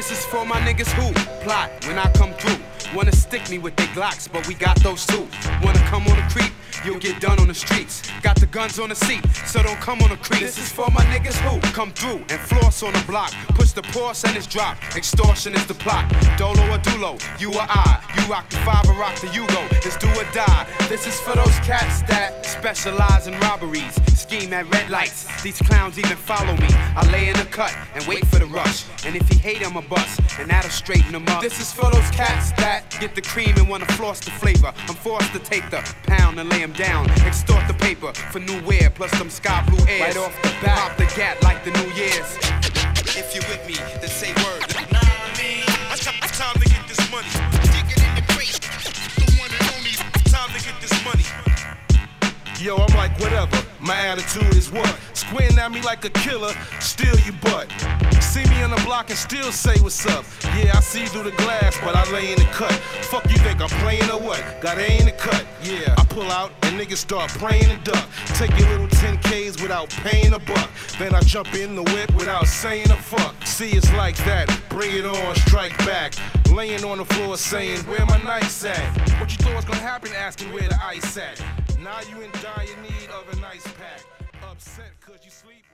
This is for my niggas who plot when I come through. Wanna stick me with their Glocks, but we got those too. Wanna come on the creep, you'll get done on the streets. Got the guns on the seat, so don't come on the creep. This is for my niggas who come through and floss on the block. Push the pause and it's drop. Extortion is the plot. Dolo or Dulo, you or I. You rock the 5 or rock the Yugo. It's do or die. This is for those cats that specialize in robberies. Scheme at red lights. These clowns even follow me. I lay in the cut and wait for the rush. And if he hate, I'm a bust, and that'll straighten him up. This is for those cats that get the cream and wanna floss the flavor. I'm forced to take the pound and lay him down. Extort the paper for new wear, plus some sky blue airs. Right off the bat, pop the gat like the New Year's. If you're with me, then say word. Nah, I mean, it's time to get this money. Dig it in the crate. The one and only. Time to get this money. Yo, I'm like, whatever, my attitude is what? Squinting at me like a killer, steal your butt. See me on the block and still say what's up. Yeah, I see through the glass, but I lay in the cut. Fuck you think I'm playing or what? Got A in the cut, yeah. I pull out and niggas start praying and duck. Take your little 10Ks without paying a buck. Then I jump in the whip without saying a fuck. See, it's like that, bring it on, strike back. Laying on the floor saying, where my nights at? What you thought was gonna happen, asking where the ice at? Now you in dire need of an ice pack. Upset cause you sleep.